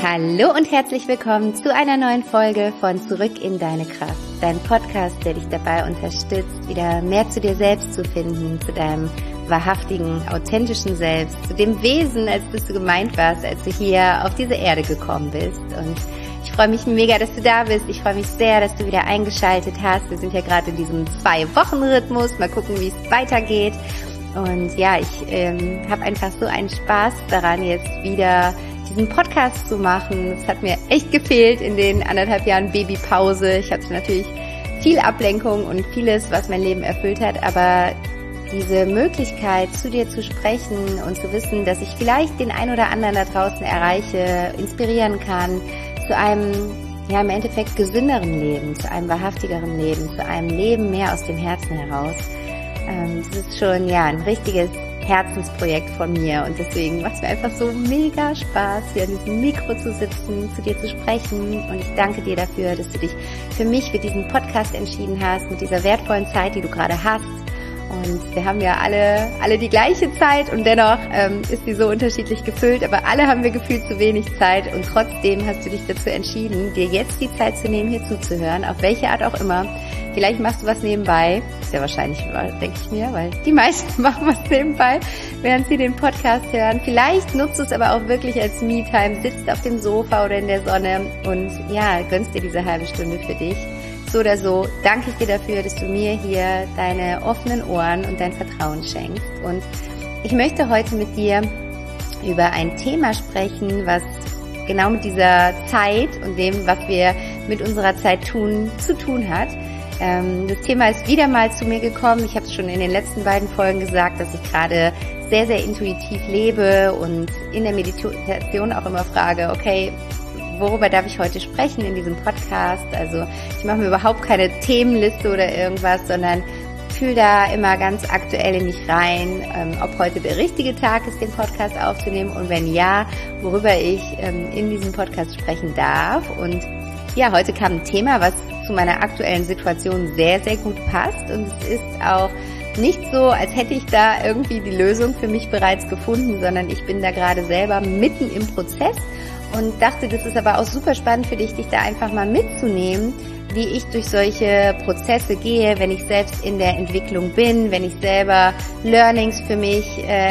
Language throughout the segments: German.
Hallo und herzlich willkommen zu einer neuen Folge von Zurück in deine Kraft, dein Podcast, der dich dabei unterstützt, wieder mehr zu dir selbst zu finden, zu deinem wahrhaftigen, authentischen Selbst, zu dem Wesen, als das du gemeint warst, als du hier auf diese Erde gekommen bist. Und ich freue mich mega, dass du da bist. Ich freue mich sehr, dass du wieder eingeschaltet hast. Wir sind ja gerade in diesem 2-Wochen-Rhythmus. Mal gucken, wie es weitergeht. Und ja, ich habe einfach so einen Spaß daran, jetzt wieder diesen Podcast zu machen. Es hat mir echt gefehlt in den 1,5 Jahren Babypause. Ich hatte natürlich viel Ablenkung und vieles, was mein Leben erfüllt hat, aber diese Möglichkeit, zu dir zu sprechen und zu wissen, dass ich vielleicht den ein oder anderen da draußen erreiche, inspirieren kann, zu einem, ja, im Endeffekt gesünderen Leben, zu einem wahrhaftigeren Leben, zu einem Leben mehr aus dem Herzen heraus. Das ist schon, ja, ein richtiges Herzensprojekt von mir und deswegen macht es mir einfach so mega Spaß, hier an diesem Mikro zu sitzen, zu dir zu sprechen und ich danke dir dafür, dass du dich für mich, für diesen Podcast entschieden hast, mit dieser wertvollen Zeit, die du gerade hast. Und wir haben ja alle die gleiche Zeit und dennoch ist die so unterschiedlich gefüllt, aber alle haben wir gefühlt zu wenig Zeit und trotzdem hast du dich dazu entschieden, dir jetzt die Zeit zu nehmen, hier zuzuhören, auf welche Art auch immer. Vielleicht machst du was nebenbei, ist ja wahrscheinlich, denke ich mir, weil die meisten machen was nebenbei, während sie den Podcast hören. Vielleicht nutzt du es aber auch wirklich als Me-Time, sitzt auf dem Sofa oder in der Sonne und ja, gönnst dir diese halbe Stunde für dich. So oder so danke ich dir dafür, dass du mir hier deine offenen Ohren und dein Vertrauen schenkst. Und ich möchte heute mit dir über ein Thema sprechen, was genau mit dieser Zeit und dem, was wir mit unserer Zeit tun, zu tun hat. Das Thema ist wieder mal zu mir gekommen. Ich habe es schon in den letzten beiden Folgen gesagt, dass ich gerade sehr, sehr intuitiv lebe und in der Meditation auch immer frage, okay, worüber darf ich heute sprechen in diesem Podcast? Also ich mache mir überhaupt keine Themenliste oder irgendwas, sondern fühle da immer ganz aktuell in mich rein, ob heute der richtige Tag ist, den Podcast aufzunehmen und wenn ja, worüber ich in diesem Podcast sprechen darf. Und ja, heute kam ein Thema, was zu meiner aktuellen Situation sehr, sehr gut passt und es ist auch nicht so, als hätte ich da irgendwie die Lösung für mich bereits gefunden, sondern ich bin da gerade selber mitten im Prozess und dachte, das ist aber auch super spannend für dich, dich da einfach mal mitzunehmen, wie ich durch solche Prozesse gehe, wenn ich selbst in der Entwicklung bin, wenn ich selber Learnings für mich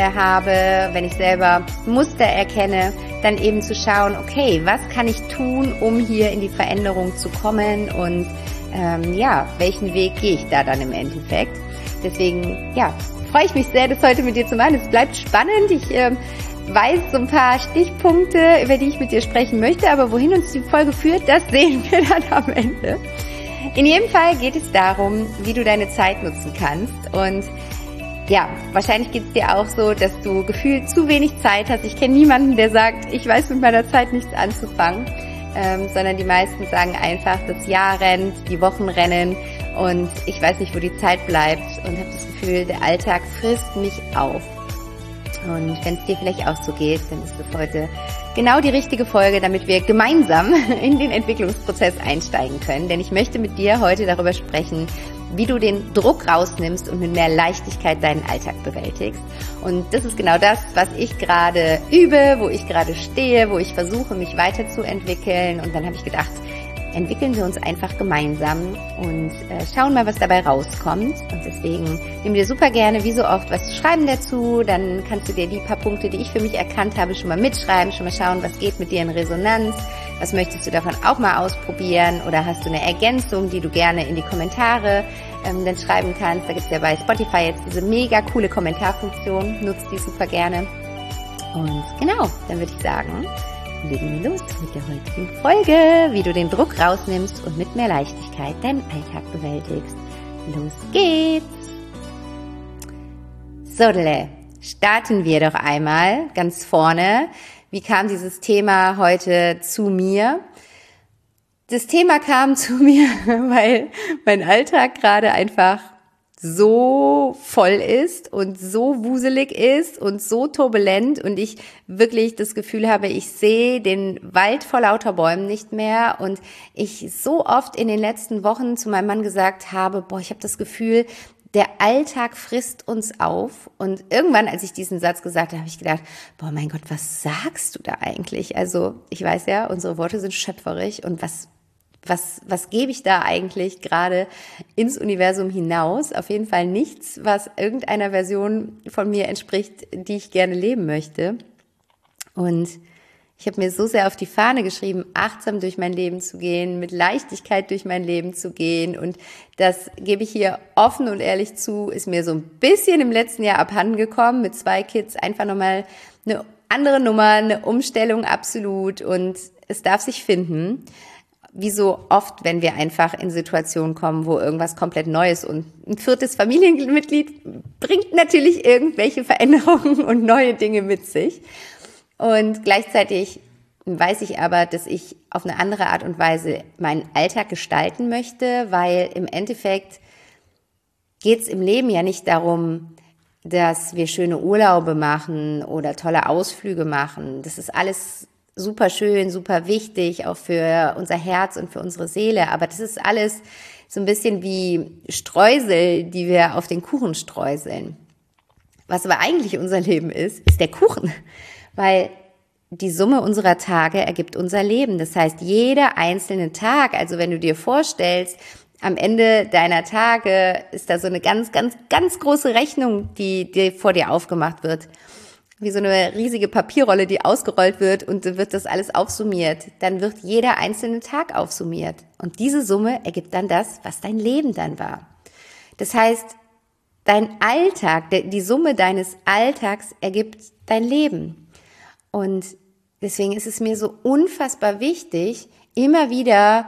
habe, wenn ich selber Muster erkenne, dann eben zu schauen, okay, was kann ich tun, um hier in die Veränderung zu kommen und ja, welchen Weg gehe ich da dann im Endeffekt. Deswegen, ja, freue ich mich sehr, das heute mit dir zu machen. Es bleibt spannend. Ich weiß so ein paar Stichpunkte, über die ich mit dir sprechen möchte, aber wohin uns die Folge führt, das sehen wir dann am Ende. In jedem Fall geht es darum, wie du deine Zeit nutzen kannst und ja, wahrscheinlich geht es dir auch so, dass du gefühlt zu wenig Zeit hast. Ich kenne niemanden, der sagt, ich weiß mit meiner Zeit nichts anzufangen, sondern die meisten sagen einfach, das Jahr rennt, die Wochen rennen und ich weiß nicht, wo die Zeit bleibt und habe das Gefühl, der Alltag frisst mich auf. Und wenn es dir vielleicht auch so geht, dann ist das heute genau die richtige Folge, damit wir gemeinsam in den Entwicklungsprozess einsteigen können. Denn ich möchte mit dir heute darüber sprechen, wie du den Druck rausnimmst und mit mehr Leichtigkeit deinen Alltag bewältigst. Und das ist genau das, was ich gerade übe, wo ich gerade stehe, wo ich versuche, mich weiterzuentwickeln. Und dann habe ich gedacht, entwickeln wir uns einfach gemeinsam und schauen mal, was dabei rauskommt. Und deswegen nimm dir super gerne, wie so oft, was zu schreiben dazu. Dann kannst du dir die paar Punkte, die ich für mich erkannt habe, schon mal mitschreiben, schon mal schauen, was geht mit dir in Resonanz. Was möchtest du davon auch mal ausprobieren? Oder hast du eine Ergänzung, die du gerne in die Kommentare dann schreiben kannst? Da gibt es ja bei Spotify jetzt diese mega coole Kommentarfunktion. Nutzt die super gerne. Und genau, dann würde ich sagen, legen wir los mit der heutigen Folge, wie du den Druck rausnimmst und mit mehr Leichtigkeit deinen Alltag bewältigst. Los geht's! Sodele, starten wir doch einmal ganz vorne. Wie kam dieses Thema heute zu mir? Das Thema kam zu mir, weil mein Alltag gerade einfach so voll ist und so wuselig ist und so turbulent und ich wirklich das Gefühl habe, ich sehe den Wald vor lauter Bäumen nicht mehr und ich so oft in den letzten Wochen zu meinem Mann gesagt habe, ich habe das Gefühl, der Alltag frisst uns auf. Und irgendwann, als ich diesen Satz gesagt habe, habe ich gedacht, boah, mein Gott, was sagst du da eigentlich? Also ich weiß ja, unsere Worte sind schöpferisch und was gebe ich da eigentlich gerade ins Universum hinaus? Auf jeden Fall nichts, was irgendeiner Version von mir entspricht, die ich gerne leben möchte. Und ich habe mir so sehr auf die Fahne geschrieben, achtsam durch mein Leben zu gehen, mit Leichtigkeit durch mein Leben zu gehen. Und das gebe ich hier offen und ehrlich zu, ist mir so ein bisschen im letzten Jahr abhanden gekommen. Mit 2 Kids einfach nochmal eine andere Nummer, eine Umstellung absolut. Und es darf sich finden. Wie so oft, wenn wir einfach in Situationen kommen, wo irgendwas komplett Neues und ein 4. Familienmitglied bringt natürlich irgendwelche Veränderungen und neue Dinge mit sich. Und gleichzeitig weiß ich aber, dass ich auf eine andere Art und Weise meinen Alltag gestalten möchte, weil im Endeffekt geht es im Leben ja nicht darum, dass wir schöne Urlaube machen oder tolle Ausflüge machen. Das ist alles super schön, super wichtig, auch für unser Herz und für unsere Seele. Aber das ist alles so ein bisschen wie Streusel, die wir auf den Kuchen streuseln. Was aber eigentlich unser Leben ist der Kuchen. Weil die Summe unserer Tage ergibt unser Leben. Das heißt, jeder einzelne Tag, also wenn du dir vorstellst, am Ende deiner Tage ist da so eine ganz, ganz, ganz große Rechnung, die vor dir aufgemacht wird. Wie so eine riesige Papierrolle, die ausgerollt wird und dann wird das alles aufsummiert. Dann wird jeder einzelne Tag aufsummiert. Und diese Summe ergibt dann das, was dein Leben dann war. Das heißt, dein Alltag, die Summe deines Alltags ergibt dein Leben. Und deswegen ist es mir so unfassbar wichtig, immer wieder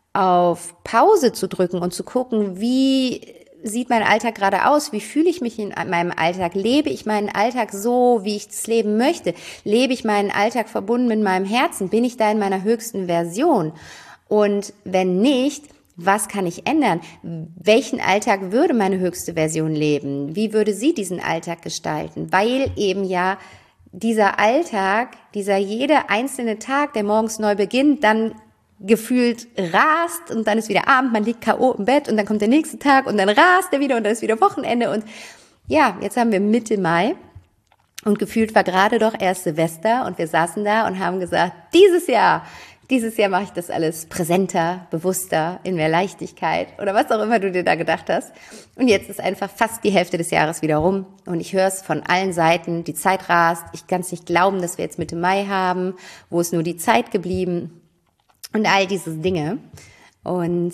auf Pause zu drücken und zu gucken, wie sieht mein Alltag gerade aus? Wie fühle ich mich in meinem Alltag? Lebe ich meinen Alltag so, wie ich es leben möchte? Lebe ich meinen Alltag verbunden mit meinem Herzen? Bin ich da in meiner höchsten Version? Und wenn nicht, was kann ich ändern? Welchen Alltag würde meine höchste Version leben? Wie würde sie diesen Alltag gestalten? Weil eben ja dieser Alltag, dieser jede einzelne Tag, der morgens neu beginnt, dann gefühlt rast und dann ist wieder Abend, man liegt K.O. im Bett und dann kommt der nächste Tag und dann rast er wieder und dann ist wieder Wochenende und ja, jetzt haben wir Mitte Mai und gefühlt war gerade doch erst Silvester und wir saßen da und haben gesagt, dieses Jahr mache ich das alles präsenter, bewusster, in mehr Leichtigkeit oder was auch immer du dir da gedacht hast. Und jetzt ist einfach fast die Hälfte des Jahres wieder rum und ich höre es von allen Seiten, die Zeit rast. Ich kann es nicht glauben, dass wir jetzt Mitte Mai haben, wo ist nur die Zeit geblieben und all diese Dinge. Und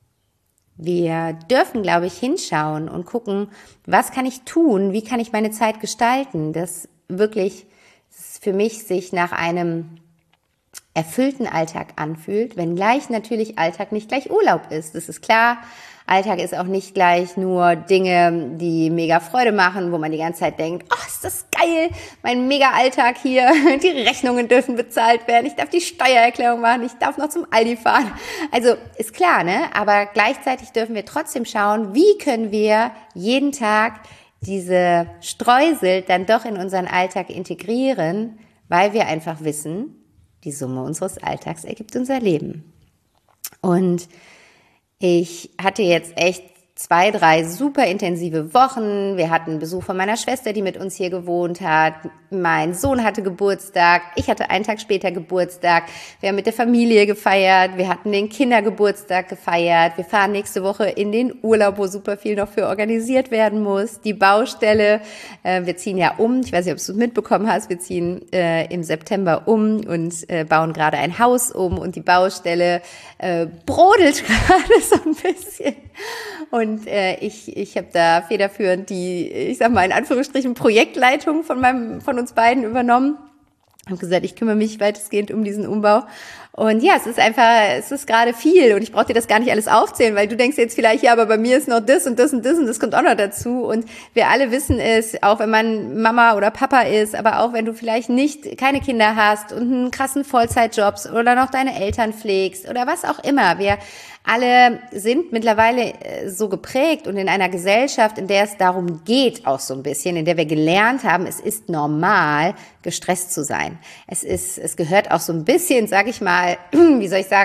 wir dürfen, glaube ich, hinschauen und gucken, was kann ich tun, wie kann ich meine Zeit gestalten, dass wirklich für mich sich nach einem erfüllten Alltag anfühlt, wenngleich natürlich Alltag nicht gleich Urlaub ist. Das ist klar. Alltag ist auch nicht gleich nur Dinge, die mega Freude machen, wo man die ganze Zeit denkt, oh, ist das geil, mein mega Alltag hier, die Rechnungen dürfen bezahlt werden, ich darf die Steuererklärung machen, ich darf noch zum Aldi fahren. Also ist klar, ne? Aber gleichzeitig dürfen wir trotzdem schauen, wie können wir jeden Tag diese Streusel dann doch in unseren Alltag integrieren, weil wir einfach wissen, die Summe unseres Alltags ergibt unser Leben. Und ich hatte jetzt echt 2, 3 super intensive Wochen. Wir hatten Besuch von meiner Schwester, die mit uns hier gewohnt hat. Mein Sohn hatte Geburtstag. Ich hatte einen Tag später Geburtstag. Wir haben mit der Familie gefeiert. Wir hatten den Kindergeburtstag gefeiert. Wir fahren nächste Woche in den Urlaub, wo super viel noch für organisiert werden muss. Die Baustelle, wir ziehen ja um. Ich weiß nicht, ob du es mitbekommen hast. Wir ziehen im September um und bauen gerade ein Haus um. Und die Baustelle brodelt gerade so ein bisschen. Und ich habe da federführend die, ich sag mal in Anführungsstrichen, Projektleitung von uns beiden übernommen. Ich habe gesagt, ich kümmere mich weitestgehend um diesen Umbau. Und ja, es ist gerade viel und ich brauche dir das gar nicht alles aufzählen, weil du denkst jetzt vielleicht, ja, aber bei mir ist noch das und das und das und das kommt auch noch dazu. Und wir alle wissen es, auch wenn man Mama oder Papa ist, aber auch wenn du vielleicht keine Kinder hast und einen krassen Vollzeitjob oder noch deine Eltern pflegst oder was auch immer. Wir alle sind mittlerweile so geprägt und in einer Gesellschaft, in der es darum geht, auch so ein bisschen, in der wir gelernt haben, es ist normal, gestresst zu sein. Es gehört auch so ein bisschen, sag ich mal, wie soll ich sagen,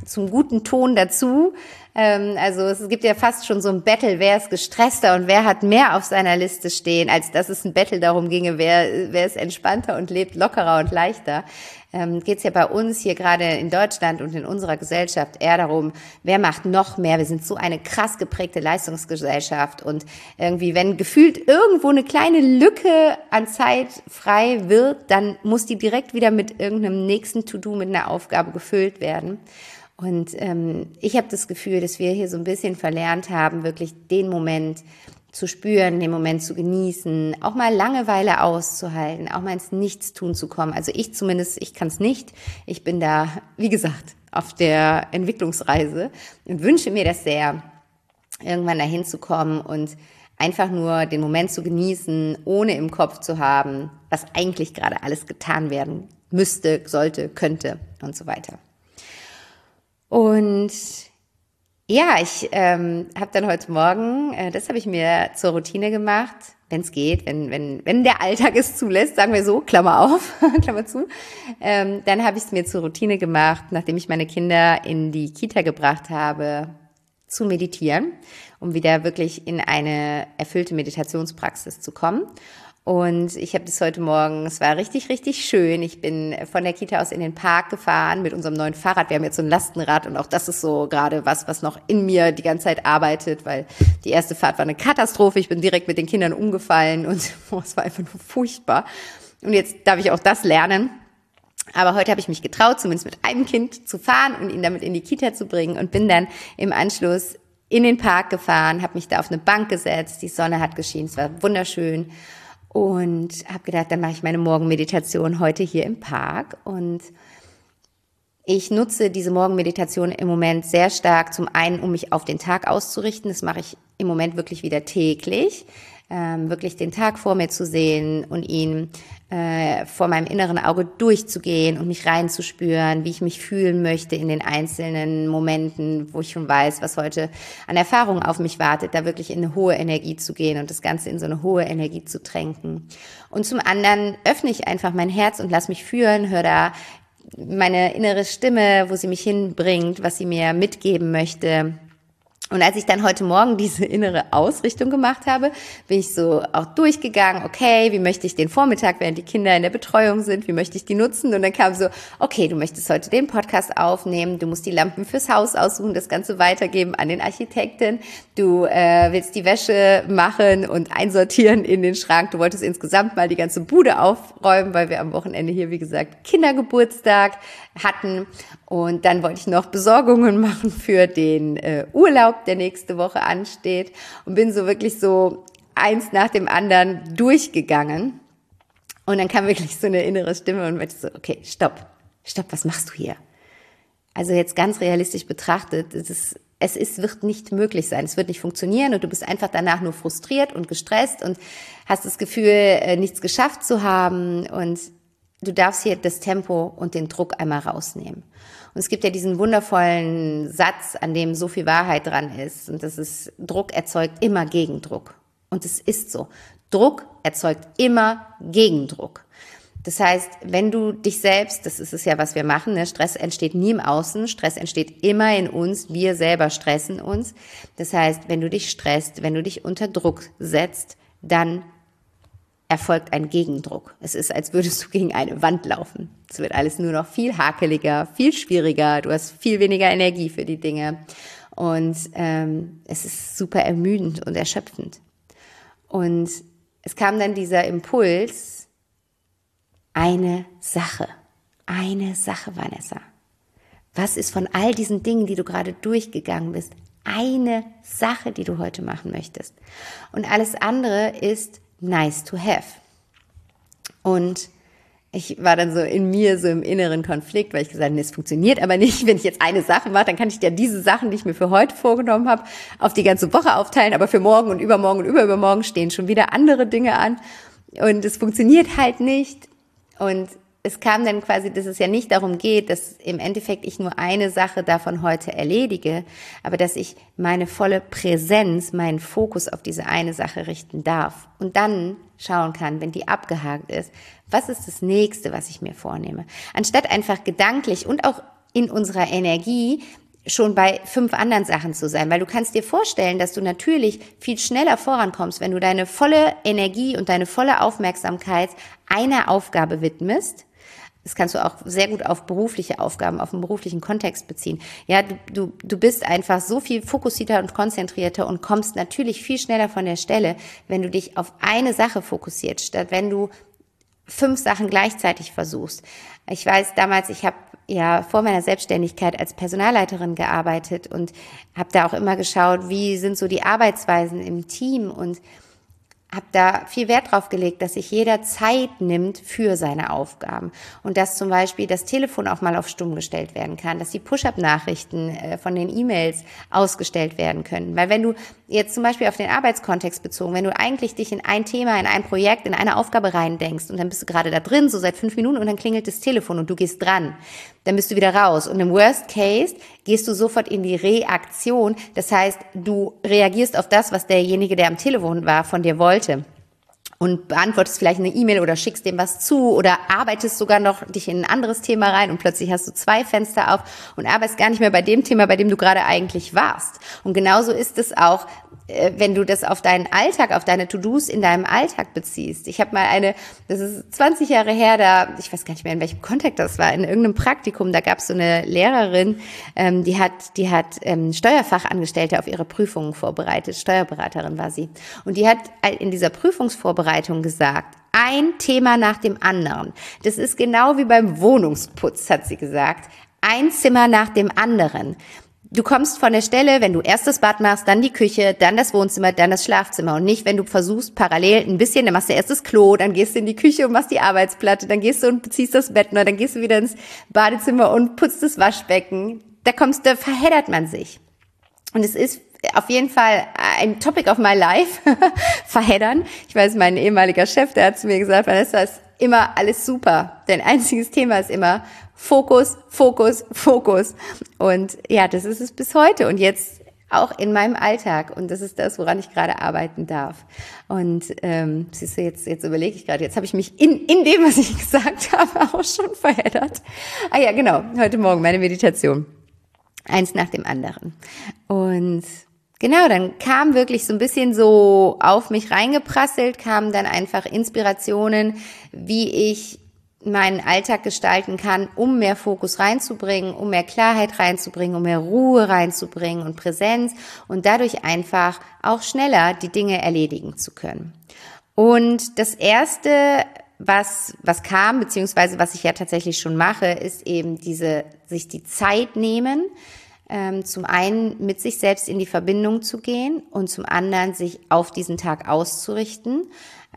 zum guten Ton dazu. Also es gibt ja fast schon so ein Battle, wer ist gestresster und wer hat mehr auf seiner Liste stehen, als dass es ein Battle darum ginge, wer ist entspannter und lebt lockerer und leichter. Geht es ja bei uns hier gerade in Deutschland und in unserer Gesellschaft eher darum, wer macht noch mehr. Wir sind so eine krass geprägte Leistungsgesellschaft und irgendwie, wenn gefühlt irgendwo eine kleine Lücke an Zeit frei wird, dann muss die direkt wieder mit irgendeinem nächsten To-Do, mit einer Aufgabe gefüllt werden. Und ich habe das Gefühl, dass wir hier so ein bisschen verlernt haben, wirklich den Moment zu spüren, den Moment zu genießen, auch mal Langeweile auszuhalten, auch mal ins Nichtstun zu kommen. Also ich zumindest, ich kann es nicht. Ich bin da, wie gesagt, auf der Entwicklungsreise und wünsche mir das sehr, irgendwann dahin zu kommen und einfach nur den Moment zu genießen, ohne im Kopf zu haben, was eigentlich gerade alles getan werden müsste, sollte, könnte und so weiter. Und ja, ich habe dann heute Morgen, das habe ich mir zur Routine gemacht, wenn es geht, wenn der Alltag es zulässt, sagen wir so, Klammer auf, Klammer zu, dann habe ich es mir zur Routine gemacht, nachdem ich meine Kinder in die Kita gebracht habe, zu meditieren, um wieder wirklich in eine erfüllte Meditationspraxis zu kommen. Und ich habe das heute Morgen, es war richtig, richtig schön. Ich bin von der Kita aus in den Park gefahren mit unserem neuen Fahrrad. Wir haben jetzt so ein Lastenrad und auch das ist so gerade was noch in mir die ganze Zeit arbeitet, weil die erste Fahrt war eine Katastrophe. Ich bin direkt mit den Kindern umgefallen und es war einfach nur furchtbar. Und jetzt darf ich auch das lernen. Aber heute habe ich mich getraut, zumindest mit einem Kind zu fahren und ihn damit in die Kita zu bringen und bin dann im Anschluss in den Park gefahren, habe mich da auf eine Bank gesetzt. Die Sonne hat geschienen, es war wunderschön. Und habe gedacht, dann mache ich meine Morgenmeditation heute hier im Park. Und ich nutze diese Morgenmeditation im Moment sehr stark, zum einen, um mich auf den Tag auszurichten. Das mache ich im Moment wirklich wieder täglich. Wirklich den Tag vor mir zu sehen und ihn vor meinem inneren Auge durchzugehen und mich reinzuspüren, wie ich mich fühlen möchte in den einzelnen Momenten, wo ich schon weiß, was heute an Erfahrungen auf mich wartet, da wirklich in eine hohe Energie zu gehen und das Ganze in so eine hohe Energie zu tränken. Und zum anderen öffne ich einfach mein Herz und lass mich fühlen, höre da meine innere Stimme, wo sie mich hinbringt, was sie mir mitgeben möchte. Und als ich dann heute Morgen diese innere Ausrichtung gemacht habe, bin ich so auch durchgegangen, okay, wie möchte ich den Vormittag, während die Kinder in der Betreuung sind, wie möchte ich die nutzen? Und dann kam so, okay, du möchtest heute den Podcast aufnehmen, du musst die Lampen fürs Haus aussuchen, das Ganze weitergeben an den Architekten, du willst die Wäsche machen und einsortieren in den Schrank, du wolltest insgesamt mal die ganze Bude aufräumen, weil wir am Wochenende hier, wie gesagt, Kindergeburtstag hatten. Und dann wollte ich noch Besorgungen machen für den Urlaub, der nächste Woche ansteht. Und bin so wirklich so eins nach dem anderen durchgegangen. Und dann kam wirklich so eine innere Stimme und meinte so, okay, stopp, was machst du hier? Also jetzt ganz realistisch betrachtet, wird nicht möglich sein, es wird nicht funktionieren und du bist einfach danach nur frustriert und gestresst und hast das Gefühl, nichts geschafft zu haben und du darfst hier das Tempo und den Druck einmal rausnehmen. Und es gibt ja diesen wundervollen Satz, an dem so viel Wahrheit dran ist. Und das ist, Druck erzeugt immer Gegendruck. Und es ist so. Druck erzeugt immer Gegendruck. Das heißt, wenn du dich selbst, das ist es ja, was wir machen, ne? Stress entsteht nie im Außen, Stress entsteht immer in uns, wir selber stressen uns. Das heißt, wenn du dich stresst, wenn du dich unter Druck setzt, dann erfolgt ein Gegendruck. Es ist, als würdest du gegen eine Wand laufen. Es wird alles nur noch viel hakeliger, viel schwieriger. Du hast viel weniger Energie für die Dinge. Und es ist super ermüdend und erschöpfend. Und es kam dann dieser Impuls, eine Sache, Vanessa. Was ist von all diesen Dingen, die du gerade durchgegangen bist, eine Sache, die du heute machen möchtest? Und alles andere ist nice to have. Und ich war dann so in mir, so im inneren Konflikt, weil ich gesagt habe, es funktioniert aber nicht. Wenn ich jetzt eine Sache mache, dann kann ich ja diese Sachen, die ich mir für heute vorgenommen habe, auf die ganze Woche aufteilen. Aber für morgen und übermorgen stehen schon wieder andere Dinge an. Und es funktioniert halt nicht. Und es kam dann quasi, dass es ja nicht darum geht, dass im Endeffekt ich nur eine Sache davon heute erledige, aber dass ich meine volle Präsenz, meinen Fokus auf diese eine Sache richten darf und dann schauen kann, wenn die abgehakt ist, was ist das Nächste, was ich mir vornehme. Anstatt einfach gedanklich und auch in unserer Energie schon bei 5 anderen Sachen zu sein, weil du kannst dir vorstellen, dass du natürlich viel schneller vorankommst, wenn du deine volle Energie und deine volle Aufmerksamkeit einer Aufgabe widmest. Das kannst du auch sehr gut auf berufliche Aufgaben, auf einen beruflichen Kontext beziehen. Ja, du bist einfach so viel fokussierter und konzentrierter und kommst natürlich viel schneller von der Stelle, wenn du dich auf eine Sache fokussierst, statt wenn du 5 Sachen gleichzeitig versuchst. Ich weiß damals, ich habe ja vor meiner Selbstständigkeit als Personalleiterin gearbeitet und habe da auch immer geschaut, wie sind so die Arbeitsweisen im Team und habe da viel Wert drauf gelegt, dass sich jeder Zeit nimmt für seine Aufgaben und dass zum Beispiel das Telefon auch mal auf stumm gestellt werden kann, dass die Push-up-Nachrichten von den E-Mails ausgestellt werden können. Weil wenn du jetzt zum Beispiel auf den Arbeitskontext bezogen, wenn du eigentlich dich in ein Thema, in ein Projekt, in eine Aufgabe reindenkst und dann bist du gerade da drin, so seit 5 Minuten und dann klingelt das Telefon und du gehst dran, dann bist du wieder raus. Und im Worst Case gehst du sofort in die Reaktion. Das heißt, du reagierst auf das, was derjenige, der am Telefon war, von dir wollte. Und beantwortest vielleicht eine E-Mail oder schickst dem was zu oder arbeitest sogar noch dich in ein anderes Thema rein und plötzlich hast du 2 Fenster auf und arbeitest gar nicht mehr bei dem Thema, bei dem du gerade eigentlich warst. Und genauso ist es auch, wenn du das auf deinen Alltag, auf deine To-Dos in deinem Alltag beziehst. Ich habe mal das ist 20 Jahre her, ich weiß gar nicht mehr, in welchem Kontext das war, in irgendeinem Praktikum, da gab es so eine Lehrerin, die hat Steuerfachangestellte auf ihre Prüfungen vorbereitet, Steuerberaterin war sie. Und die hat in dieser Prüfungsvorbereitung gesagt, ein Thema nach dem anderen. Das ist genau wie beim Wohnungsputz, hat sie gesagt, ein Zimmer nach dem anderen. Du kommst von der Stelle, wenn du erst das Bad machst, dann die Küche, dann das Wohnzimmer, dann das Schlafzimmer und nicht, wenn du versuchst parallel ein bisschen, dann machst du erst das Klo, dann gehst du in die Küche und machst die Arbeitsplatte, dann gehst du und ziehst das Bett neu, dann gehst du wieder ins Badezimmer und putzt das Waschbecken. Da verheddert man sich. Und es ist auf jeden Fall ein Topic of my life, verheddern. Ich weiß, mein ehemaliger Chef, der hat zu mir gesagt, Vanessa, ist immer alles super. Dein einziges Thema ist immer Fokus, Fokus, Fokus. Und ja, das ist es bis heute und jetzt auch in meinem Alltag. Und das ist das, woran ich gerade arbeiten darf. Und siehst du, jetzt überlege ich gerade, jetzt habe ich mich in dem, was ich gesagt habe, auch schon verheddert. Ah ja, genau, heute Morgen meine Meditation. Eins nach dem anderen. Und genau, dann kam wirklich so ein bisschen so auf mich reingeprasselt, kamen dann einfach Inspirationen, wie ich meinen Alltag gestalten kann, um mehr Fokus reinzubringen, um mehr Klarheit reinzubringen, um mehr Ruhe reinzubringen und Präsenz und dadurch einfach auch schneller die Dinge erledigen zu können. Und das Erste, was kam, beziehungsweise was ich ja tatsächlich schon mache, ist eben sich die Zeit nehmen, zum einen mit sich selbst in die Verbindung zu gehen und zum anderen sich auf diesen Tag auszurichten.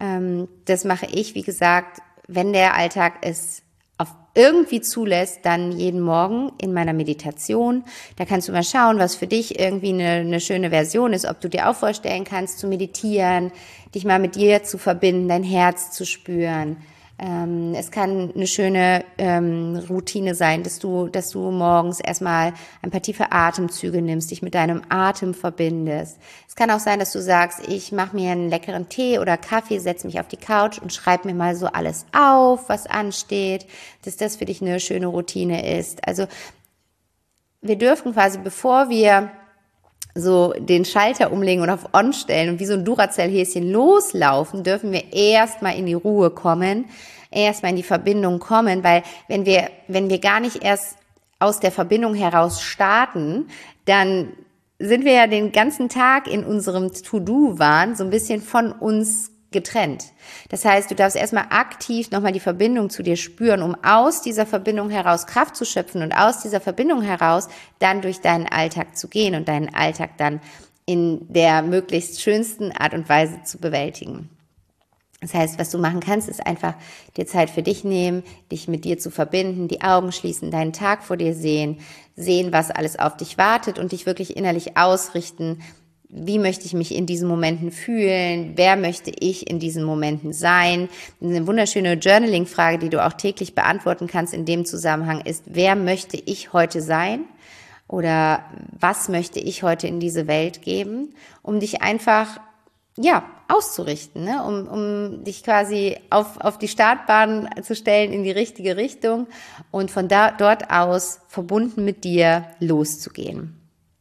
Das mache ich, wie gesagt, wenn der Alltag es irgendwie zulässt, dann jeden Morgen in meiner Meditation. Da kannst du mal schauen, was für dich irgendwie eine schöne Version ist, ob du dir auch vorstellen kannst, zu meditieren, dich mal mit dir zu verbinden, dein Herz zu spüren. Es kann eine schöne Routine sein, dass du morgens erstmal ein paar tiefe Atemzüge nimmst, dich mit deinem Atem verbindest. Es kann auch sein, dass du sagst, ich mache mir einen leckeren Tee oder Kaffee, setze mich auf die Couch und schreibe mir mal so alles auf, was ansteht, dass das für dich eine schöne Routine ist. Also wir dürfen quasi, bevor wir so den Schalter umlegen und auf On stellen und wie so ein Duracell-Häschen loslaufen, dürfen wir erstmal in die Ruhe kommen, erstmal in die Verbindung kommen, weil wenn wir gar nicht erst aus der Verbindung heraus starten, dann sind wir ja den ganzen Tag in unserem To-Do-Wahn so ein bisschen von uns getrennt. Das heißt, du darfst erstmal aktiv nochmal die Verbindung zu dir spüren, um aus dieser Verbindung heraus Kraft zu schöpfen und aus dieser Verbindung heraus dann durch deinen Alltag zu gehen und deinen Alltag dann in der möglichst schönsten Art und Weise zu bewältigen. Das heißt, was du machen kannst, ist einfach dir Zeit für dich nehmen, dich mit dir zu verbinden, die Augen schließen, deinen Tag vor dir sehen, was alles auf dich wartet und dich wirklich innerlich ausrichten. Wie möchte ich mich in diesen Momenten fühlen? Wer möchte ich in diesen Momenten sein? Eine wunderschöne Journaling-Frage, die du auch täglich beantworten kannst in dem Zusammenhang ist, wer möchte ich heute sein? Oder was möchte ich heute in diese Welt geben? Um dich einfach auszurichten, ne? um dich quasi auf die Startbahn zu stellen in die richtige Richtung und von dort aus verbunden mit dir loszugehen.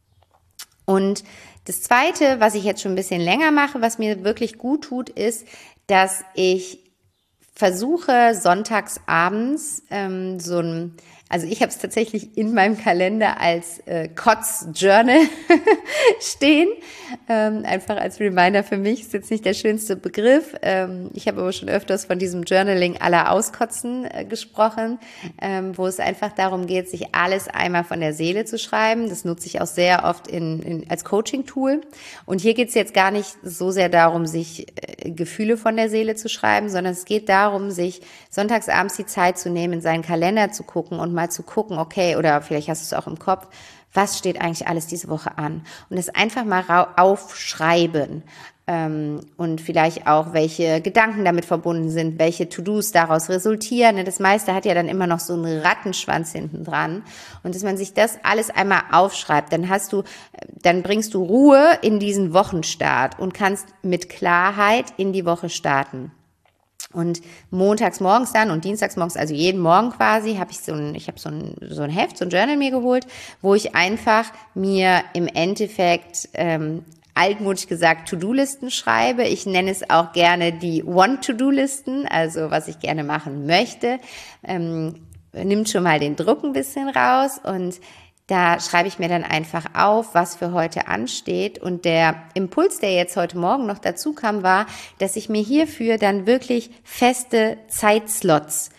Und das Zweite, was ich jetzt schon ein bisschen länger mache, was mir wirklich gut tut, ist, dass ich versuche sonntags abends also ich habe es tatsächlich in meinem Kalender als Kotz-Journal stehen, einfach als Reminder für mich, ist jetzt nicht der schönste Begriff. Ich habe aber schon öfters von diesem Journaling aller Auskotzen gesprochen, wo es einfach darum geht, sich alles einmal von der Seele zu schreiben. Das nutze ich auch sehr oft als Coaching-Tool. Und hier geht es jetzt gar nicht so sehr darum, sich Gefühle von der Seele zu schreiben, sondern es geht darum, sich sonntags abends die Zeit zu nehmen, in seinen Kalender zu gucken und mal zu gucken, okay, oder vielleicht hast du es auch im Kopf, was steht eigentlich alles diese Woche an? Und das einfach mal aufschreiben und vielleicht auch, welche Gedanken damit verbunden sind, welche To-Dos daraus resultieren. Das meiste hat ja dann immer noch so einen Rattenschwanz hinten dran. Und dass man sich das alles einmal aufschreibt, dann bringst du Ruhe in diesen Wochenstart und kannst mit Klarheit in die Woche starten. Und montags morgens dann und dienstags morgens, also jeden Morgen quasi, habe ich so ein Heft, so ein Journal mir geholt, wo ich einfach mir im Endeffekt altmodisch gesagt To-Do-Listen schreibe. Ich nenne es auch gerne die Want-To-Do-Listen, also was ich gerne machen möchte. Nimmt schon mal den Druck ein bisschen raus und da schreibe ich mir dann einfach auf, was für heute ansteht. Und der Impuls, der jetzt heute Morgen noch dazu kam, war, dass ich mir hierfür dann wirklich feste Zeitslots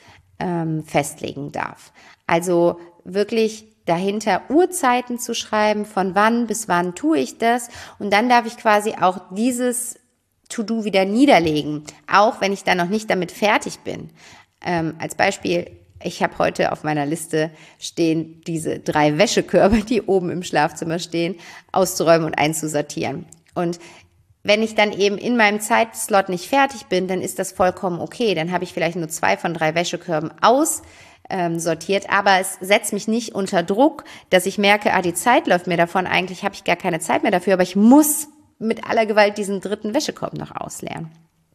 festlegen darf. Also wirklich dahinter Uhrzeiten zu schreiben, von wann bis wann tue ich das. Und dann darf ich quasi auch dieses To-Do wieder niederlegen, auch wenn ich dann noch nicht damit fertig bin. Als Beispiel, ich habe heute auf meiner Liste stehen, diese 3 Wäschekörbe, die oben im Schlafzimmer stehen, auszuräumen und einzusortieren. Und wenn ich dann eben in meinem Zeitslot nicht fertig bin, dann ist das vollkommen okay. Dann habe ich vielleicht nur 2 von 3 Wäschekörben aussortiert, aber es setzt mich nicht unter Druck, dass ich merke, die Zeit läuft mir davon, eigentlich habe ich gar keine Zeit mehr dafür, aber ich muss mit aller Gewalt diesen 3. Wäschekorb noch ausleeren.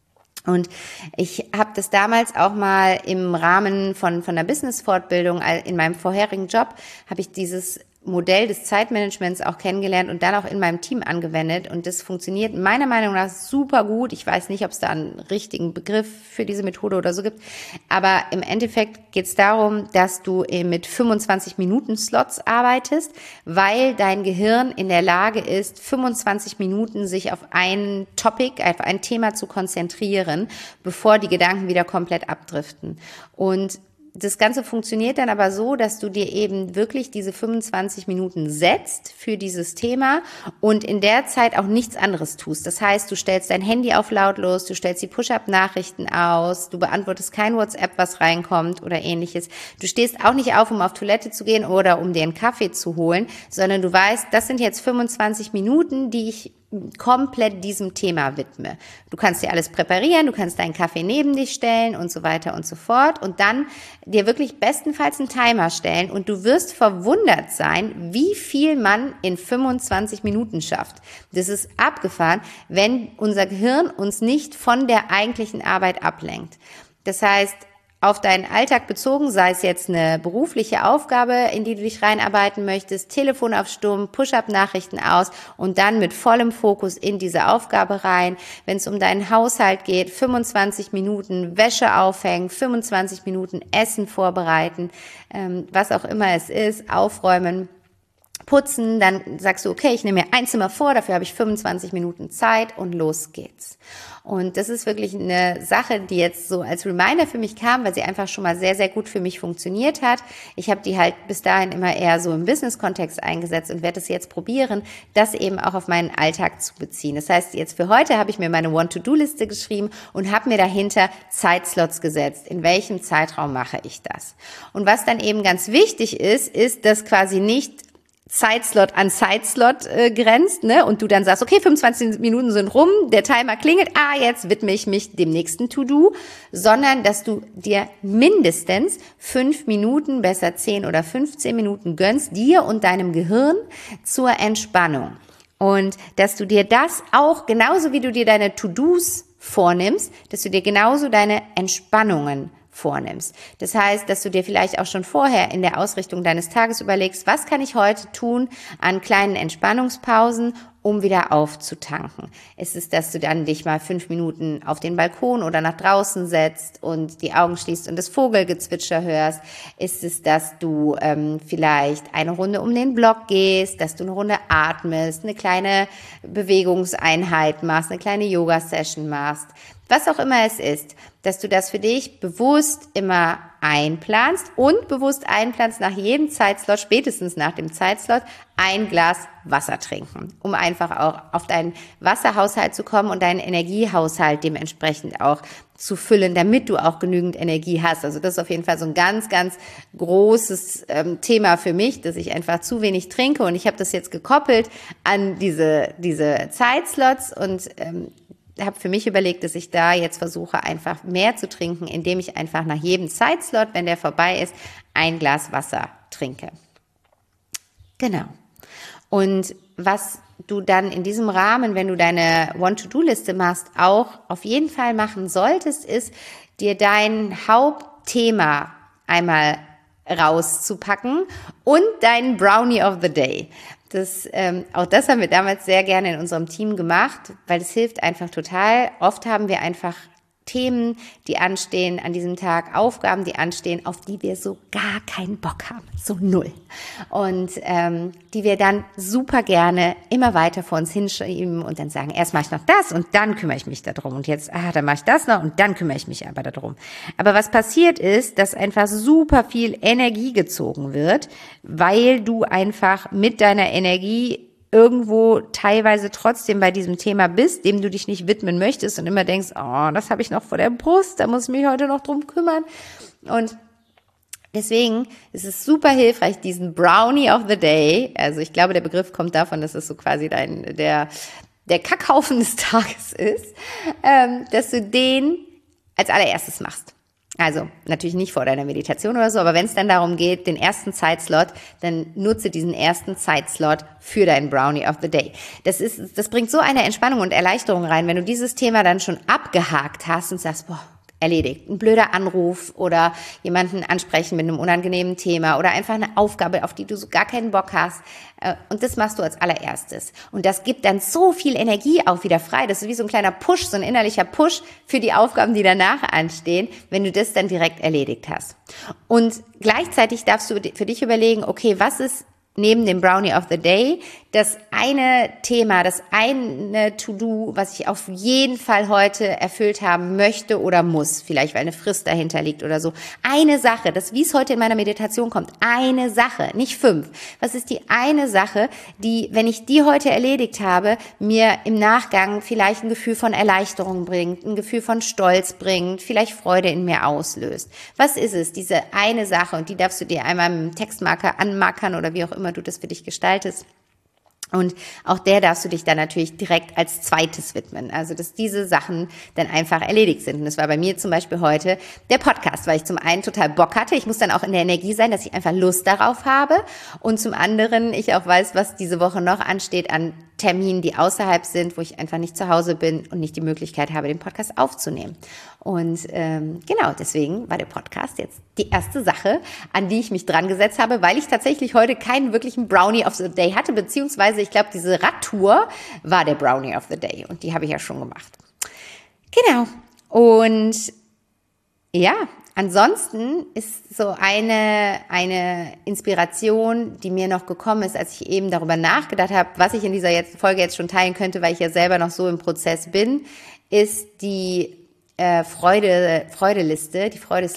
Und ich habe das damals auch mal im Rahmen von der Business-Fortbildung in meinem vorherigen Job, habe ich dieses Modell des Zeitmanagements auch kennengelernt und dann auch in meinem Team angewendet. Und das funktioniert meiner Meinung nach super gut. Ich weiß nicht, ob es da einen richtigen Begriff für diese Methode oder so gibt. Aber im Endeffekt geht es darum, dass du mit 25-Minuten-Slots arbeitest, weil dein Gehirn in der Lage ist, 25 Minuten sich auf ein Topic, auf ein Thema zu konzentrieren, bevor die Gedanken wieder komplett abdriften. Und das Ganze funktioniert dann aber so, dass du dir eben wirklich diese 25 Minuten setzt für dieses Thema und in der Zeit auch nichts anderes tust. Das heißt, du stellst dein Handy auf lautlos, du stellst die Push-Up-Nachrichten aus, du beantwortest kein WhatsApp, was reinkommt oder ähnliches. Du stehst auch nicht auf, um auf Toilette zu gehen oder um dir einen Kaffee zu holen, sondern du weißt, das sind jetzt 25 Minuten, die ich komplett diesem Thema widme. Du kannst dir alles präparieren, du kannst deinen Kaffee neben dich stellen und so weiter und so fort und dann dir wirklich bestenfalls einen Timer stellen und du wirst verwundert sein, wie viel man in 25 Minuten schafft. Das ist abgefahren, wenn unser Gehirn uns nicht von der eigentlichen Arbeit ablenkt. Das heißt, auf deinen Alltag bezogen, sei es jetzt eine berufliche Aufgabe, in die du dich reinarbeiten möchtest, Telefon auf Stumm, Push-Up-Nachrichten aus und dann mit vollem Fokus in diese Aufgabe rein. Wenn es um deinen Haushalt geht, 25 Minuten Wäsche aufhängen, 25 Minuten Essen vorbereiten, was auch immer es ist, aufräumen, putzen, dann sagst du, okay, ich nehme mir ein Zimmer vor, dafür habe ich 25 Minuten Zeit und los geht's. Und das ist wirklich eine Sache, die jetzt so als Reminder für mich kam, weil sie einfach schon mal sehr, sehr gut für mich funktioniert hat. Ich habe die halt bis dahin immer eher so im Business-Kontext eingesetzt und werde es jetzt probieren, das eben auch auf meinen Alltag zu beziehen. Das heißt, jetzt für heute habe ich mir meine Want-to-Do-Liste geschrieben und habe mir dahinter Zeitslots gesetzt. In welchem Zeitraum mache ich das? Und was dann eben ganz wichtig ist, dass quasi nicht Zeitslot an Zeitslot grenzt, ne? Und du dann sagst, okay, 25 Minuten sind rum, der Timer klingelt, jetzt widme ich mich dem nächsten To-Do, sondern dass du dir mindestens 5 Minuten, besser 10 oder 15 Minuten gönnst, dir und deinem Gehirn zur Entspannung. Und dass du dir das auch, genauso wie du dir deine To-Dos vornimmst, dass du dir genauso deine Entspannungen vornimmst. Das heißt, dass du dir vielleicht auch schon vorher in der Ausrichtung deines Tages überlegst, was kann ich heute tun an kleinen Entspannungspausen, um wieder aufzutanken. Ist es, dass du dann dich mal 5 Minuten auf den Balkon oder nach draußen setzt und die Augen schließt und das Vogelgezwitscher hörst? Ist es, dass du vielleicht eine Runde um den Block gehst, dass du eine Runde atmest, eine kleine Bewegungseinheit machst, eine kleine Yoga-Session machst? Was auch immer es ist, dass du das für dich bewusst immer einplanst und bewusst einplanst nach jedem Zeitslot, spätestens nach dem Zeitslot, ein Glas Wasser trinken, um einfach auch auf deinen Wasserhaushalt zu kommen und deinen Energiehaushalt dementsprechend auch zu füllen, damit du auch genügend Energie hast. Also das ist auf jeden Fall so ein ganz, ganz großes Thema für mich, dass ich einfach zu wenig trinke, und ich habe das jetzt gekoppelt an diese Zeitslots und habe für mich überlegt, dass ich da jetzt versuche, einfach mehr zu trinken, indem ich einfach nach jedem Zeitslot, wenn der vorbei ist, ein Glas Wasser trinke. Genau. Und was du dann in diesem Rahmen, wenn du deine Want-to-Do-Liste machst, auch auf jeden Fall machen solltest, ist, dir dein Hauptthema einmal rauszupacken und deinen Brownie of the Day. Auch das haben wir damals sehr gerne in unserem Team gemacht, weil es hilft einfach total. Oft haben wir einfach Themen, die anstehen an diesem Tag, Aufgaben, die anstehen, auf die wir so gar keinen Bock haben, so null. Und die wir dann super gerne immer weiter vor uns hinschieben und dann sagen, erst mache ich noch das und dann kümmere ich mich darum. Und jetzt, dann mache ich das noch und dann kümmere ich mich aber darum. Aber was passiert ist, dass einfach super viel Energie gezogen wird, weil du einfach mit deiner Energie irgendwo teilweise trotzdem bei diesem Thema bist, dem du dich nicht widmen möchtest und immer denkst, das habe ich noch vor der Brust, da muss ich mich heute noch drum kümmern. Und deswegen ist es super hilfreich, diesen Brownie of the Day, also ich glaube, der Begriff kommt davon, dass es so quasi der Kackhaufen des Tages ist, dass du den als allererstes machst. Also natürlich nicht vor deiner Meditation oder so, aber wenn es dann darum geht, den ersten Zeitslot, dann nutze diesen ersten Zeitslot für deinen Brownie of the Day. Das bringt so eine Entspannung und Erleichterung rein, wenn du dieses Thema dann schon abgehakt hast und sagst, erledigt. Ein blöder Anruf oder jemanden ansprechen mit einem unangenehmen Thema oder einfach eine Aufgabe, auf die du so gar keinen Bock hast. Und das machst du als allererstes. Und das gibt dann so viel Energie auch wieder frei. Das ist wie so ein kleiner Push, so ein innerlicher Push für die Aufgaben, die danach anstehen, wenn du das dann direkt erledigt hast. Und gleichzeitig darfst du für dich überlegen, okay, was ist neben dem Brownie of the Day das eine Thema, das eine To-Do, was ich auf jeden Fall heute erfüllt haben möchte oder muss, vielleicht weil eine Frist dahinter liegt oder so. Eine Sache, das wie es heute in meiner Meditation kommt, eine Sache, nicht 5. Was ist die eine Sache, die, wenn ich die heute erledigt habe, mir im Nachgang vielleicht ein Gefühl von Erleichterung bringt, ein Gefühl von Stolz bringt, vielleicht Freude in mir auslöst? Was ist es, diese eine Sache? Und die darfst du dir einmal mit dem Textmarker anmarkern oder wie auch immer du das für dich gestaltest. Und auch der darfst du dich dann natürlich direkt als zweites widmen. Also, dass diese Sachen dann einfach erledigt sind. Und das war bei mir zum Beispiel heute der Podcast, weil ich zum einen total Bock hatte. Ich muss dann auch in der Energie sein, dass ich einfach Lust darauf habe. Und zum anderen ich auch weiß, was diese Woche noch ansteht an Terminen, die außerhalb sind, wo ich einfach nicht zu Hause bin und nicht die Möglichkeit habe, den Podcast aufzunehmen. Und genau, deswegen war der Podcast jetzt die erste Sache, an die ich mich dran gesetzt habe, weil ich tatsächlich heute keinen wirklichen Brownie of the Day hatte, beziehungsweise ich glaube, diese Radtour war der Brownie of the Day und die habe ich ja schon gemacht. Genau. Und ja, ansonsten ist so eine Inspiration, die mir noch gekommen ist, als ich eben darüber nachgedacht habe, was ich in dieser Folge jetzt schon teilen könnte, weil ich ja selber noch so im Prozess bin, ist die Freudesliste,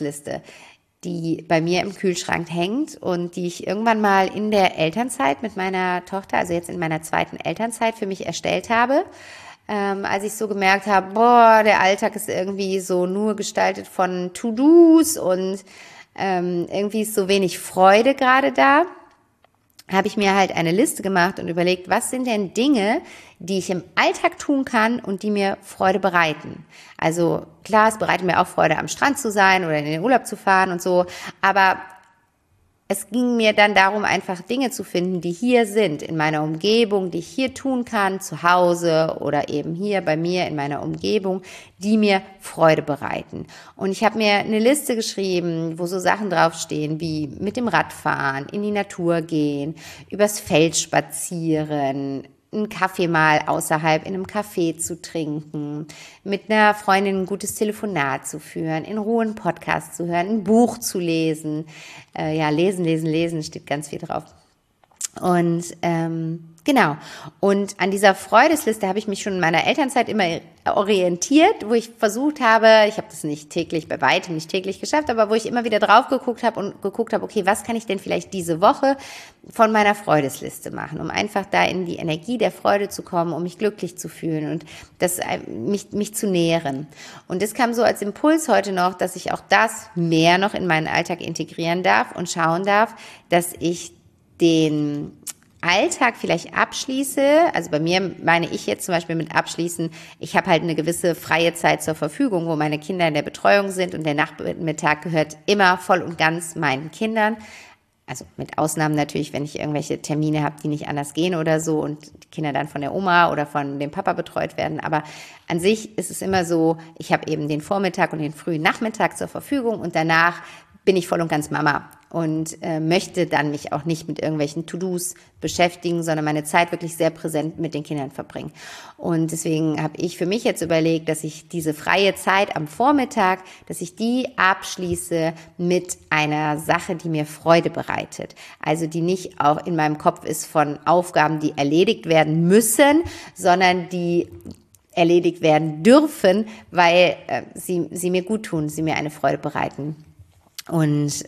die bei mir im Kühlschrank hängt und die ich irgendwann mal in der Elternzeit mit meiner Tochter, also jetzt in meiner zweiten Elternzeit, für mich erstellt habe. Als ich so gemerkt habe, der Alltag ist irgendwie so nur gestaltet von To-Dos und irgendwie ist so wenig Freude gerade da, habe ich mir halt eine Liste gemacht und überlegt, was sind denn Dinge, die ich im Alltag tun kann und die mir Freude bereiten. Also klar, es bereitet mir auch Freude, am Strand zu sein oder in den Urlaub zu fahren und so, aber es ging mir dann darum, einfach Dinge zu finden, die hier sind, in meiner Umgebung, die ich hier tun kann, zu Hause oder eben hier bei mir in meiner Umgebung, die mir Freude bereiten. Und ich habe mir eine Liste geschrieben, wo so Sachen draufstehen, wie mit dem Radfahren, in die Natur gehen, übers Feld spazieren, einen Kaffee mal außerhalb in einem Café zu trinken, mit einer Freundin ein gutes Telefonat zu führen, in Ruhe einen Podcast zu hören, ein Buch zu lesen. Lesen, steht ganz viel drauf. Und genau. Und an dieser Freudesliste habe ich mich schon in meiner Elternzeit immer orientiert, wo ich versucht habe, ich habe das nicht täglich, bei weitem nicht täglich geschafft, aber wo ich immer wieder drauf geguckt habe, okay, was kann ich denn vielleicht diese Woche von meiner Freudesliste machen, um einfach da in die Energie der Freude zu kommen, um mich glücklich zu fühlen und mich zu nähren. Und das kam so als Impuls heute noch, dass ich auch das mehr noch in meinen Alltag integrieren darf und schauen darf, dass ich den Alltag vielleicht abschließe, also bei mir meine ich jetzt zum Beispiel mit abschließen, ich habe halt eine gewisse freie Zeit zur Verfügung, wo meine Kinder in der Betreuung sind und der Nachmittag gehört immer voll und ganz meinen Kindern. Also mit Ausnahmen natürlich, wenn ich irgendwelche Termine habe, die nicht anders gehen oder so und die Kinder dann von der Oma oder von dem Papa betreut werden. Aber an sich ist es immer so, ich habe eben den Vormittag und den frühen Nachmittag zur Verfügung und danach bin ich voll und ganz Mama und möchte dann mich auch nicht mit irgendwelchen To-Dos beschäftigen, sondern meine Zeit wirklich sehr präsent mit den Kindern verbringen. Und deswegen habe ich für mich jetzt überlegt, dass ich diese freie Zeit am Vormittag, dass ich die abschließe mit einer Sache, die mir Freude bereitet. Also die nicht auch in meinem Kopf ist von Aufgaben, die erledigt werden müssen, sondern die erledigt werden dürfen, weil sie mir gut tun, sie mir eine Freude bereiten. Und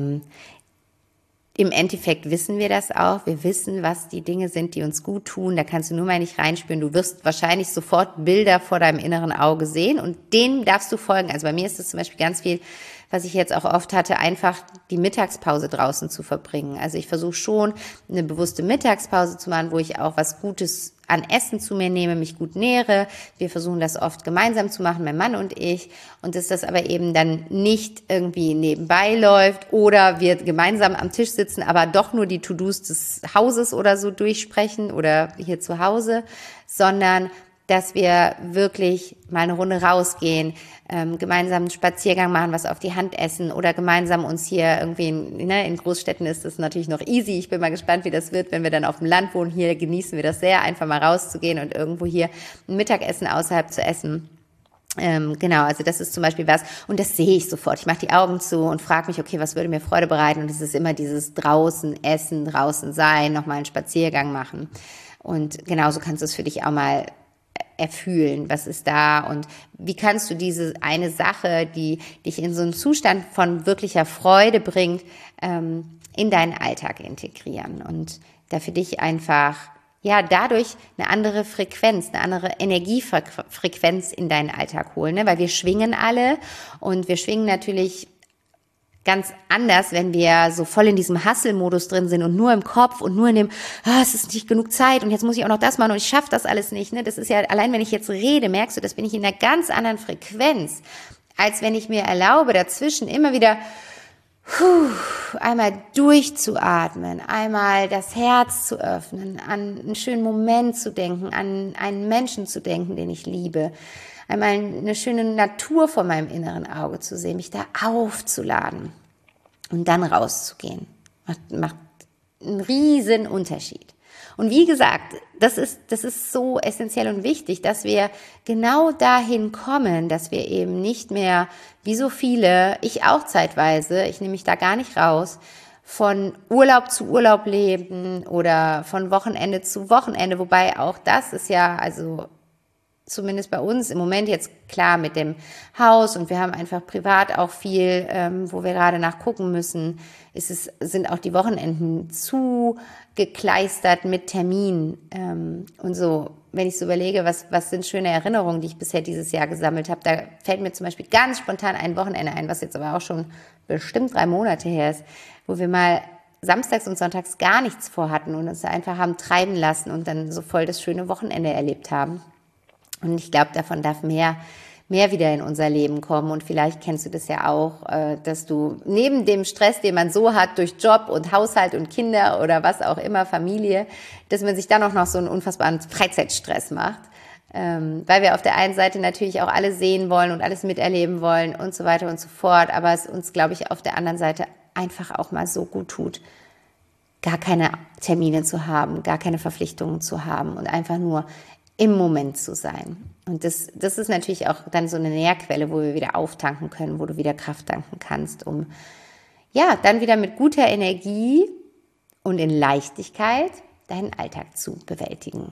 im Endeffekt wissen wir das auch. Wir wissen, was die Dinge sind, die uns gut tun. Da kannst du nur mal nicht reinspüren. Du wirst wahrscheinlich sofort Bilder vor deinem inneren Auge sehen und denen darfst du folgen. Also bei mir ist es zum Beispiel ganz viel, was ich jetzt auch oft hatte, einfach die Mittagspause draußen zu verbringen. Also ich versuche schon, eine bewusste Mittagspause zu machen, wo ich auch was Gutes an Essen zu mir nehme, mich gut nähere. Wir versuchen das oft gemeinsam zu machen, mein Mann und ich. Und dass das aber eben dann nicht irgendwie nebenbei läuft oder wir gemeinsam am Tisch sitzen, aber doch nur die To-Dos des Hauses oder so durchsprechen oder hier zu Hause, sondern dass wir wirklich mal eine Runde rausgehen, gemeinsam einen Spaziergang machen, was auf die Hand essen oder gemeinsam uns hier irgendwie, in Großstädten ist das natürlich noch easy. Ich bin mal gespannt, wie das wird, wenn wir dann auf dem Land wohnen. Hier genießen wir das sehr, einfach mal rauszugehen und irgendwo hier ein Mittagessen außerhalb zu essen. Genau, also das ist zum Beispiel was, und das sehe ich sofort. Ich mache die Augen zu und frage mich, okay, was würde mir Freude bereiten? Und es ist immer dieses draußen essen, draußen sein, nochmal einen Spaziergang machen. Und genauso kannst du es für dich auch mal erfühlen, was ist da und wie kannst du diese eine Sache, die dich in so einen Zustand von wirklicher Freude bringt, in deinen Alltag integrieren und da für dich einfach, dadurch eine andere Frequenz, eine andere Energiefrequenz in deinen Alltag holen, ne? Weil wir schwingen alle und wir schwingen natürlich ganz anders, wenn wir so voll in diesem Hustle-Modus drin sind und nur im Kopf und nur in dem, es ist nicht genug Zeit und jetzt muss ich auch noch das machen und ich schaffe das alles nicht. Ne? Das ist ja, allein wenn ich jetzt rede, merkst du, das bin ich in einer ganz anderen Frequenz, als wenn ich mir erlaube, dazwischen immer wieder einmal durchzuatmen, einmal das Herz zu öffnen, an einen schönen Moment zu denken, an einen Menschen zu denken, den ich liebe, einmal eine schöne Natur vor meinem inneren Auge zu sehen, mich da aufzuladen und dann rauszugehen. Macht einen riesen Unterschied. Und wie gesagt, das ist so essentiell und wichtig, dass wir genau dahin kommen, dass wir eben nicht mehr, wie so viele, ich auch zeitweise, ich nehme mich da gar nicht raus, von Urlaub zu Urlaub leben oder von Wochenende zu Wochenende, wobei auch das ist ja, also zumindest bei uns im Moment jetzt klar mit dem Haus und wir haben einfach privat auch viel, wo wir gerade nachgucken müssen, sind auch die Wochenenden zugekleistert mit Terminen und so. Wenn ich so überlege, was sind schöne Erinnerungen, die ich bisher dieses Jahr gesammelt habe, da fällt mir zum Beispiel ganz spontan ein Wochenende ein, was jetzt aber auch schon bestimmt 3 Monate her ist, wo wir mal samstags und sonntags gar nichts vorhatten und uns einfach haben treiben lassen und dann so voll das schöne Wochenende erlebt haben. Und ich glaube, davon darf mehr mehr wieder in unser Leben kommen. Und vielleicht kennst du das ja auch, dass du neben dem Stress, den man so hat durch Job und Haushalt und Kinder oder was auch immer, Familie, dass man sich dann auch noch so einen unfassbaren Freizeitstress macht. Weil wir auf der einen Seite natürlich auch alles sehen wollen und alles miterleben wollen und so weiter und so fort. Aber es uns, glaube ich, auf der anderen Seite einfach auch mal so gut tut, gar keine Termine zu haben, gar keine Verpflichtungen zu haben und einfach nur im Moment zu sein. Und das ist natürlich auch dann so eine Nährquelle, wo wir wieder auftanken können, wo du wieder Kraft tanken kannst, um ja dann wieder mit guter Energie und in Leichtigkeit deinen Alltag zu bewältigen.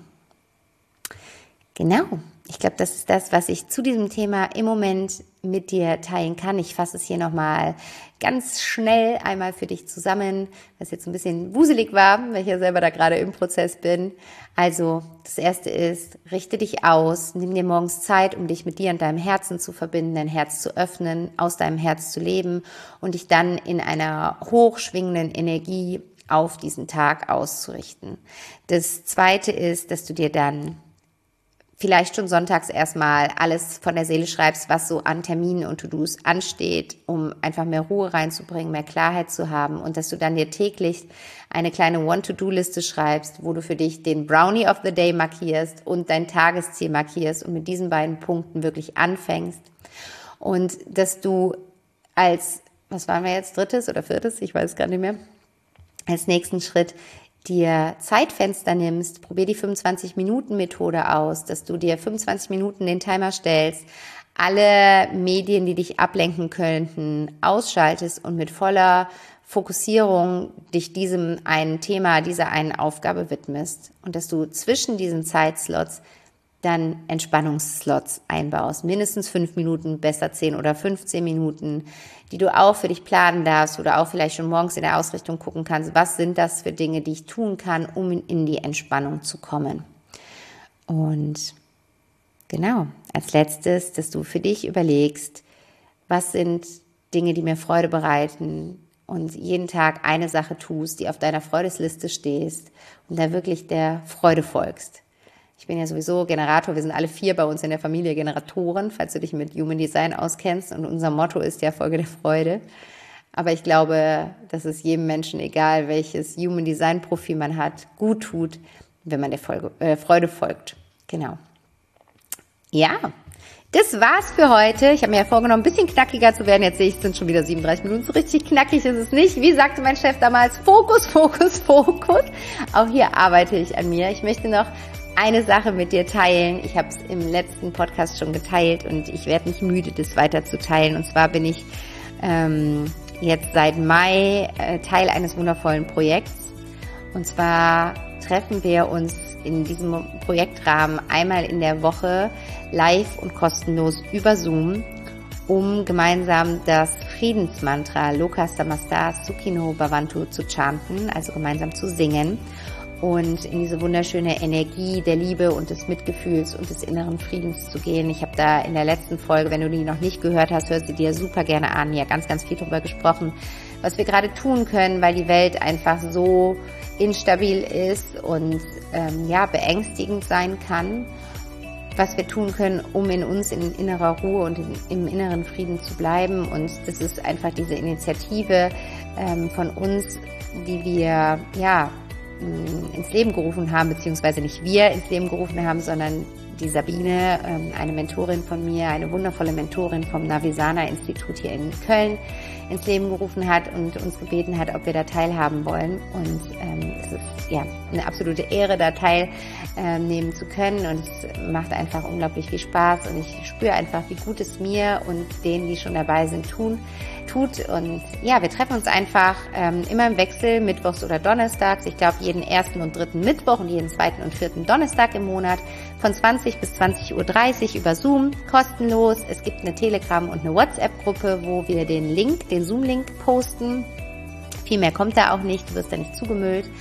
Genau, ich glaube, das ist das, was ich zu diesem Thema im Moment mit dir teilen kann. Ich fasse es hier nochmal ganz schnell einmal für dich zusammen, was jetzt ein bisschen wuselig war, weil ich ja selber da gerade im Prozess bin. Also das Erste ist, richte dich aus, nimm dir morgens Zeit, um dich mit dir und deinem Herzen zu verbinden, dein Herz zu öffnen, aus deinem Herz zu leben und dich dann in einer hochschwingenden Energie auf diesen Tag auszurichten. Das Zweite ist, dass du dir dann vielleicht schon sonntags erstmal alles von der Seele schreibst, was so an Terminen und To-Dos ansteht, um einfach mehr Ruhe reinzubringen, mehr Klarheit zu haben und dass du dann dir täglich eine kleine One-to-Do-Liste schreibst, wo du für dich den Brownie of the Day markierst und dein Tagesziel markierst und mit diesen beiden Punkten wirklich anfängst und dass du als, was waren wir jetzt, 3. oder 4., ich weiß gar nicht mehr, als nächsten Schritt dir Zeitfenster nimmst, probier die 25-Minuten-Methode aus, dass du dir 25 Minuten den Timer stellst, alle Medien, die dich ablenken könnten, ausschaltest und mit voller Fokussierung dich diesem einen Thema, dieser einen Aufgabe widmest und dass du zwischen diesen Zeitslots dann Entspannungsslots einbaust. Mindestens 5 Minuten, besser 10 oder 15 Minuten, die du auch für dich planen darfst oder auch vielleicht schon morgens in der Ausrichtung gucken kannst, was sind das für Dinge, die ich tun kann, um in die Entspannung zu kommen. Und genau, als letztes, dass du für dich überlegst, was sind Dinge, die mir Freude bereiten und jeden Tag eine Sache tust, die auf deiner Freudesliste stehst und da wirklich der Freude folgst. Ich bin ja sowieso Generator, wir sind alle 4 bei uns in der Familie Generatoren, falls du dich mit Human Design auskennst. Und unser Motto ist ja Folge der Freude. Aber ich glaube, dass es jedem Menschen, egal welches Human Design Profil man hat, gut tut, wenn man der Freude folgt. Genau. Ja, das war's für heute. Ich habe mir ja vorgenommen, ein bisschen knackiger zu werden. Jetzt sehe ich, es sind schon wieder 37 Minuten. So richtig knackig ist es nicht. Wie sagte mein Chef damals, Fokus, Fokus, Fokus. Auch hier arbeite ich an mir. Ich möchte noch eine Sache mit dir teilen. Ich habe es im letzten Podcast schon geteilt und ich werde nicht müde, das weiter zu teilen. Und zwar bin ich jetzt seit Mai Teil eines wundervollen Projekts. Und zwar treffen wir uns in diesem Projektrahmen einmal in der Woche live und kostenlos über Zoom, um gemeinsam das Friedensmantra Loka Samasta Sukhino Bhavantu zu chanten, also gemeinsam zu singen. Und in diese wunderschöne Energie der Liebe und des Mitgefühls und des inneren Friedens zu gehen. Ich habe da in der letzten Folge, wenn du die noch nicht gehört hast, hör sie dir super gerne an. Ja, ganz, ganz viel darüber gesprochen, was wir gerade tun können, weil die Welt einfach so instabil ist und beängstigend sein kann. Was wir tun können, um in uns in innerer Ruhe und im inneren Frieden zu bleiben. Und das ist einfach diese Initiative von uns, die wir ins Leben gerufen haben, beziehungsweise nicht wir ins Leben gerufen haben, sondern die Sabine, eine Mentorin von mir, eine wundervolle Mentorin vom Navisana-Institut hier in Köln, ins Leben gerufen hat und uns gebeten hat, ob wir da teilhaben wollen. Und es ist eine absolute Ehre, da teilnehmen zu können und es macht einfach unglaublich viel Spaß und ich spüre einfach, wie gut es mir und denen, die schon dabei sind, tut. Und ja, wir treffen uns einfach immer im Wechsel, mittwochs oder donnerstags. Ich glaube, jeden 1. und 3. Mittwoch und jeden 2. und 4. Donnerstag im Monat von 20 bis 20.30 Uhr über Zoom, kostenlos. Es gibt eine Telegram- und eine WhatsApp-Gruppe, wo wir den Zoom-Link posten. Viel mehr kommt da auch nicht, du wirst da nicht zugemüllt.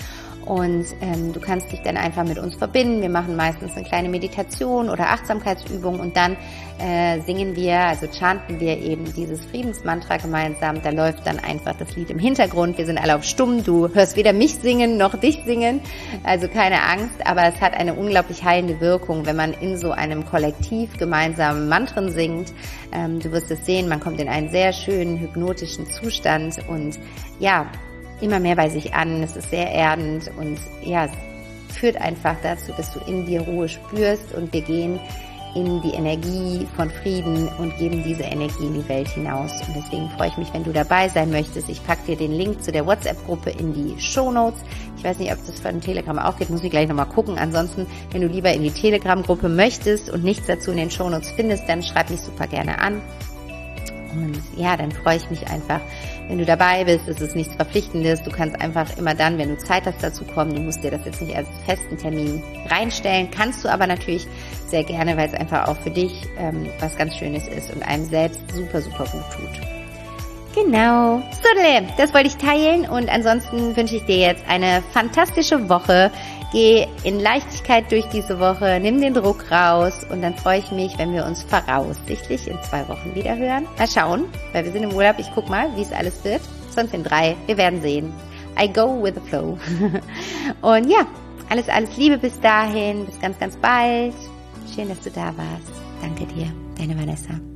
Und du kannst dich dann einfach mit uns verbinden. Wir machen meistens eine kleine Meditation oder Achtsamkeitsübung und dann singen wir, also chanten wir eben dieses Friedensmantra gemeinsam. Da läuft dann einfach das Lied im Hintergrund. Wir sind alle auf Stumm. Du hörst weder mich singen noch dich singen. Also keine Angst, aber es hat eine unglaublich heilende Wirkung, wenn man in so einem Kollektiv gemeinsam Mantren singt. Du wirst es sehen, man kommt in einen sehr schönen hypnotischen Zustand und ja, immer mehr bei sich an. Es ist sehr erdend und ja, es führt einfach dazu, dass du in dir Ruhe spürst und wir gehen in die Energie von Frieden und geben diese Energie in die Welt hinaus. Und deswegen freue ich mich, wenn du dabei sein möchtest. Ich packe dir den Link zu der WhatsApp-Gruppe in die Shownotes. Ich weiß nicht, ob das von Telegram auch geht, muss ich gleich nochmal gucken. Ansonsten, wenn du lieber in die Telegram-Gruppe möchtest und nichts dazu in den Shownotes findest, dann schreib mich super gerne an. Und ja, dann freue ich mich einfach, wenn du dabei bist. Es ist nichts Verpflichtendes. Du kannst einfach immer dann, wenn du Zeit hast, dazu kommen. Du musst dir das jetzt nicht als festen Termin reinstellen. Kannst du aber natürlich sehr gerne, weil es einfach auch für dich was ganz Schönes ist und einem selbst super, super gut tut. Genau. So, das wollte ich teilen und ansonsten wünsche ich dir jetzt eine fantastische Woche. Geh in Leichtigkeit durch diese Woche, nimm den Druck raus und dann freue ich mich, wenn wir uns voraussichtlich in 2 Wochen wieder hören. Mal schauen, weil wir sind im Urlaub. Ich guck mal, wie es alles wird. Sonst in 3. Wir werden sehen. I go with the flow. Und ja, alles Liebe bis dahin. Bis ganz, ganz bald. Schön, dass du da warst. Danke dir. Deine Vanessa.